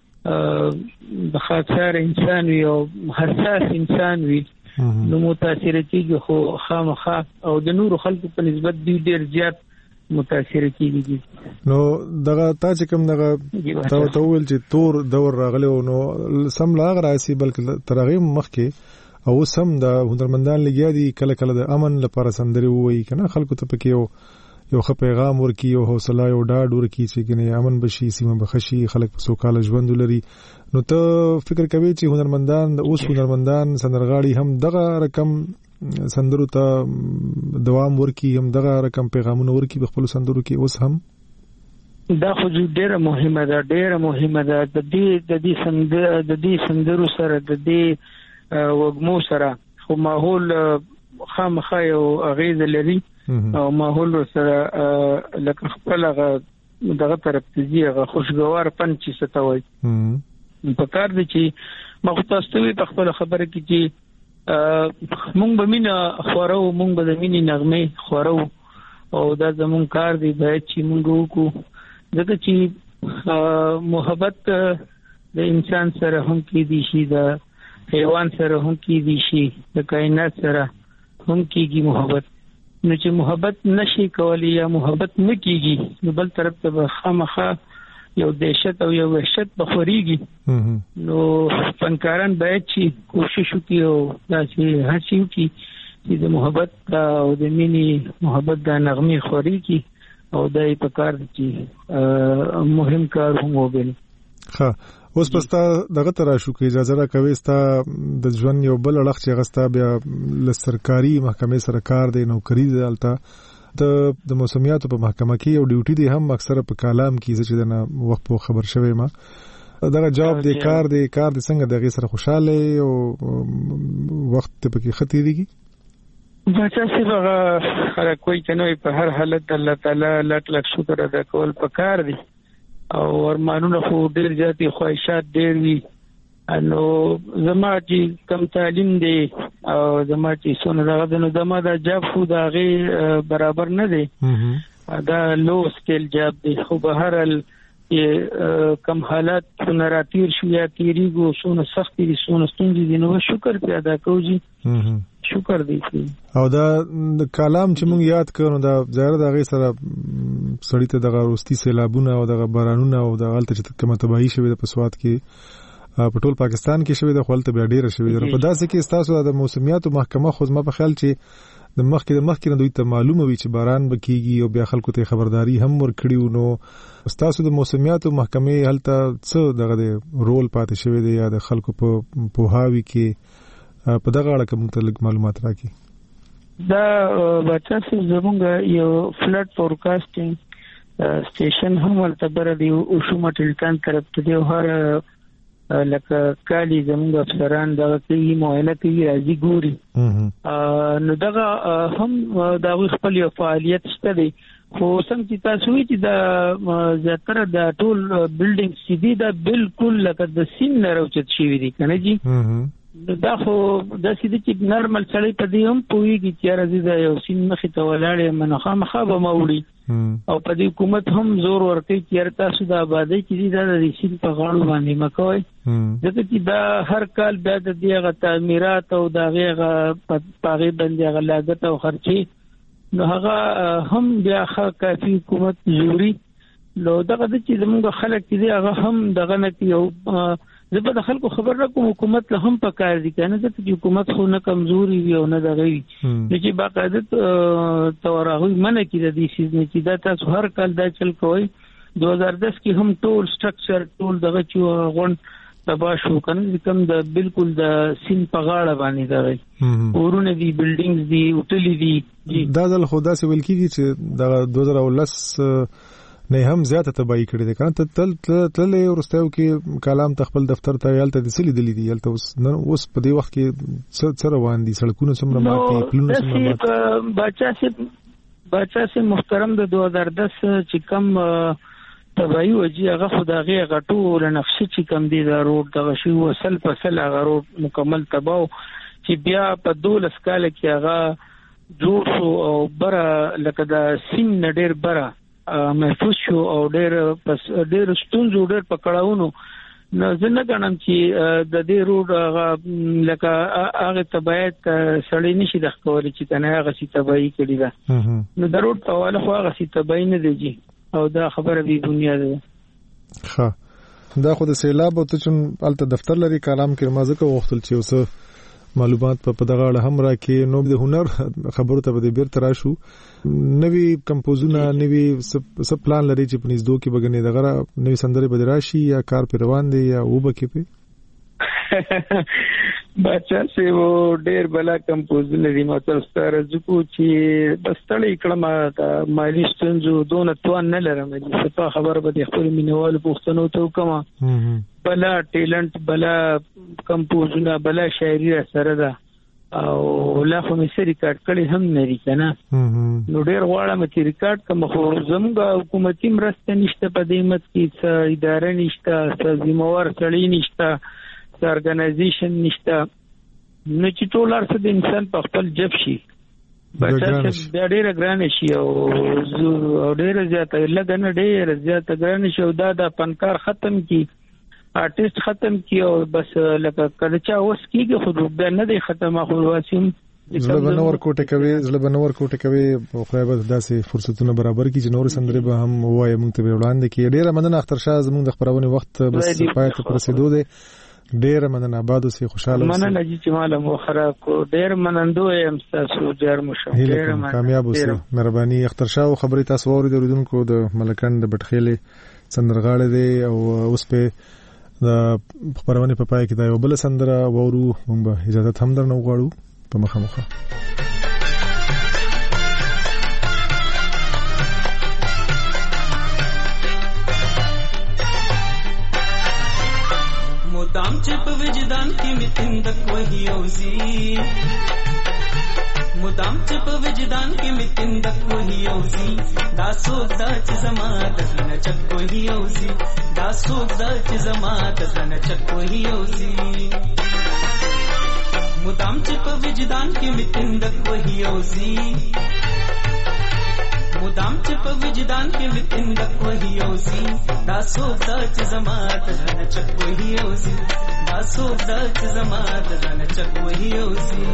د خاطر انسان وي او حساس انسان وي نو متاثر کیږي خو خامخا او د نور خلکو په نسبت دی ډیر زیات متاثر کیږي نو دغه تا چې کوم دغه تاول چې تور دور راغلی نو سم لاغ راسي بلکې ترغه مخکې او سم د هنرمندان لګیا دي کله کله د امن لپاره سندري وایي کنه خلکو ته پکې یو خ پیغام ورکی او حوصله او ډاډ ورکی چې کنه امن بشي سیمه بخشي خلک په سوکاله ژوند لري نو ته فکر کوي چې هنرمندان د اوس هنرمندان سندرغاړي هم دغه رقم سندرو ته دوام ورکی هم دغه رقم پیغامونه ورکی په خپل سندرو کې اوس هم دا خو ډیره مهمه ده د دې سندرو سره د دې وګمو سره خو ماحول خامخا یو اغیز لري او ماحول سره لکه خپل دغه طرف ته زیغه خوشګوار پنځه ستوي په کار دي چې مختصوي په خپل خبره کې چې مونږ به مینا خورو مونږ به د مینې نغمه خورو او دا زمون کار دی باید چې مونږ وکړو ځکه چې محبت د انسان سره هم کې دي شي د حیوان سره هم کې دي شي د کائنات سره هم کېږي محبت نو چې محبت نشي کولی یا محبت نه کېږي نو بل طرف ته خامخا یو دهشت او یو وحشت بخوريږي نو فنکاران باید چې کوشش وکړي او دا چې هڅه وکړي چې د محبت او د مینې محبت د نغمې خوريږي او دای په کار چې مهم کار هم وبل ښه اوس پستا دغه تر شو کې اجازه را کوي ستا د ژوند یو بل اړخ چې غستا بیا لسرکاري محکمې سره کار دی نوکری دلته د موسمیاتو په محکمه کې یو ډیوټي دی هم اکثره په کلام کې چې دنه وخت په خبر شوي ما دغه جواب دی کار دی څنګه دغه سره خوشاله او وخت په کې خطي دیږي بچا څنګه هر کوئی کنه په هر حالت الله تعالی لک شکر ادا کول پکار دی او ارمانونه خو ډیر زیاتې خواهشات ډیر وي نو زما چې کم تعلیم دی او زما چې څونه دغه نو زما د جاب خو د هغې برابر نه دی دا لو سکیل جاب دی خو به هر کم حالات څونه راتیر شو یا تیریږو څونه سخت دي څونه ستونزې دي نو شکر پې ادا کوو شکر دی او دا کلام چې مونږ یاد کړو دا ظاهر د هغې سره سړی ته دغه وروستي سیلابونه او دغه بارانونه او دغه هلته چې کومه تباهي شوې ده په سوات کې په ټول پاکستان کې شوې ده خو هلته بیا ډېره شوې ده په داسې کې ستاسو د موسمیاتو محکمه خو زما په خیال چې د مخکې نه دوی ته معلومه وي چې باران به کېږي او بیا خلکو ته خبرداري هم ورکړي نو ستاسو د موسمیاتو محکمې هلته څه دغه د رول پاتې شوی دی یا د خلکو په پوهاوي کې په دغه اړه کوم ته لږ معلومات راکړي دا بچا چې زمونږ یو فلډ فورکاسټینګ سټیشن هم ورته بر دی او شومه ټلکان طرف ته دی هر لکه کالی زموږ افسران دغه کوي معاینه کوي راځي ګوري نو دغه هم دا خپل یو فعالیت شته دی خو څنګه چې تاسو وی چې دا زیاتره د ټول بلډینګ سیدی دا بالکل لکه د سین نه راوچت شي دي کنه جی دا خو د سیدی چې نارمل سړی په دې هم پويږي چې راځي دا یو سین مخې ته ولاړې منخه مخه به موړي او په دې حکومت هم زور ورکوي چې تاسو د آبادی کې د ریسین په غاړه باندې مکوئ ځکه چې دا هر کال بیا د دې تعمیرات او د هغه پاغي باندې هغه لاګت او خرچي نو هغه هم بیا کافي حکومت ضروري نو دغه چې زموږ خلک دي هغه هم دغه نه یو زه په خلکو خبر راکوم حکومت له هم پکار دي کنه چې حکومت خو نه کمزوري وي او نه دغه وي چې باقاعده تورغوي منه کې د دې شي چې دا تاسو هر کال دا چل کوي 2010 کې هم ټول سټرکچر ټول دغه چې غون تبا شو کنه کوم د بالکل د سین په غاړه باندې دغه ورونه دي بلډینګز دي هوټلې دي دا د خدا سي ویل کیږي چې د 2010 نه هم زیاته تباہی کړې ده کنه تل ورستیو کې کلام تخپل دفتر ته یالته د سلی دلی دی یالته اوس په دې وخت کې څه روان دي سړکونه سمره ماتي پلونه سمره ماتي بچا سي محترم د 2010 چې کم تباہی وجي هغه خدای غټو لنفسي چې کم دي د روډ دغه شی وصل فصل هغه روډ مکمل تباہ چې بیا په 12 کال کې هغه جوړ شو او بره لکه د سین نډیر بره محفوظ شو او ډېر ستونزو ډېر پکړاونو نو څنګه غنم چې د دې روډ لکه هغه تبعیت سړی نشي د خوري چې کنه هغه سي تبعی کړی دا نو د روډ په والا خو هغه سي تبعی نه دیږي او دا خبره به بنیاد ده ها دا خو د سیلاب او ته چې الته دفتر لري کلام کې مازه کو وختل چې اوس معلومات په دغه اړه هم راکې نو د هنر خبرو ته به بیرته راشو نوی کمپوزونه نوی سب پلان لري چې په نږدې کې بګنې دغه نوی سندره به راشي یا کار پر روان دي یا وبکې په بچا سه و ډېر بلا کمپوزونه دي مطلب ستاره ځکو چې بستړی کړم مالي ستونزو دونه توان نه لرم چې په خبر به خپل مینوال پوښتنو ته کومه بلا ټیلنت بلا کمپوزونه بلا شاعري سره ده او لا خو مې سری ریکارډ کړي هم نه لري کنه نو ډېر غواړم چې ریکارډ کوم خو زموږ حکومتي مرسته نشته په دې مت کې څه اداره نشته څه ذمہوار سړی نشته ارګنایزیشن نشته نو چې ټول ارڅ د انسان په خپل جب شي بچا چې ډېر ګران شي او ډېر زیاته لګنه ډېر زیاته ګران شي او دا د فنکار ختم کی آرټیست ختم کی او بس لکه کله چا اوس کیږي خو نه دی ختمه خو واسیم زله بنور کوټه کوي خو به داسې فرصتونه برابر کی چې نور سندره به هم وایي موږ ته وړاندې کی ډېر مننه اختر شاه زموږ د خبرونه وخت بس پای ته رسیدو دي ډېر مننه آباد اوسې خوشاله اوسې مننه چې مال مو خراب کو ډېر منندو یم تاسو ډېر مشو ډېر کامیاب اوسې مهرباني اختر شاه خبرې تاسو اوریدونکو د ملکان د بټخېلې سندرغاړي دی او اوس په د خبرونه په پای کې دا یو بل سندره وورو موږ به اجازه هم درنو غواړو په مخه مدام چې په وجدان کې متندک وਹੀ اوزي مدام چې په وجدان کې متندک وਹੀ اوزي دا سوک دا چې زما د نه چک وਹੀ اوزي دا سوک دا چې زما د نه چک وਹੀ اوزي مدام چې په وجدان کې متندک وਹੀ اوزي مدام چې په وجدان کې متندک وਹੀ اوزي دا سوک دا چې زما د نه چک وਹੀ اوزي دا سوک دا چې زما د نه چک وਹੀ اوزي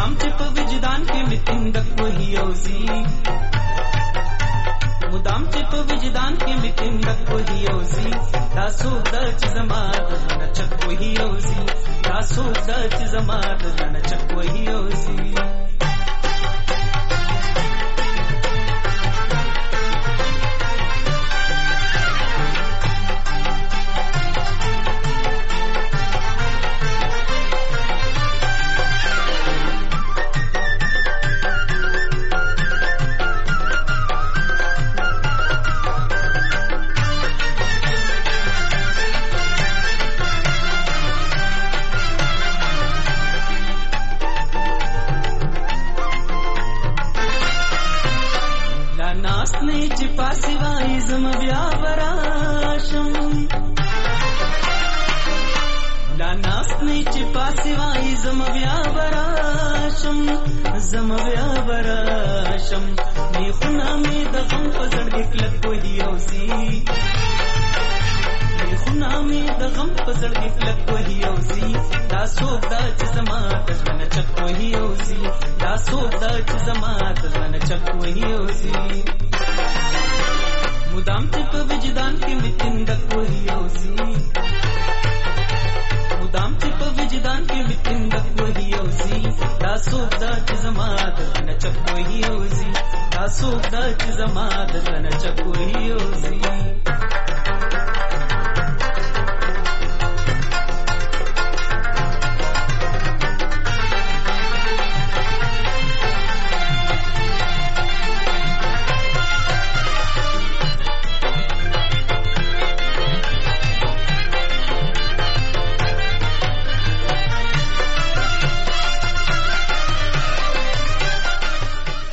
مدام چې په وجدان کې متندک وهي اوسي مدام چې په وجدان کې متندک وهي اوسي دا څوک د چې زما د نه چک وهي اوسي دا څوک د چې زما د نه چک وهي اوسي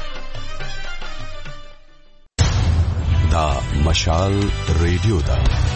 مشال ریډیو دا